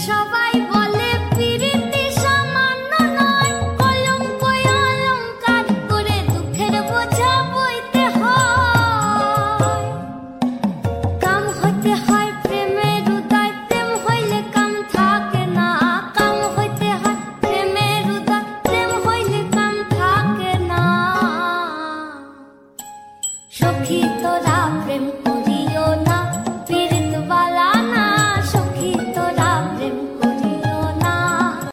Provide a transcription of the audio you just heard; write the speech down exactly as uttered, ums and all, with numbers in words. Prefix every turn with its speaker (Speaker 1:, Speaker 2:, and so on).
Speaker 1: সবাই বলে পিরিতি সামান্য নয়, কলঙ্ক অলঙ্কার করে দুঃখের বোঝা বইতে হয়। কাম হইতে হয় প্রেমের উদয়, প্রেম হইলে কাম থাকে না। কাম হইতে হয় প্রেমের উদয়, প্রেম হইলে কাম থাকে না। সখী তোরা প্রেম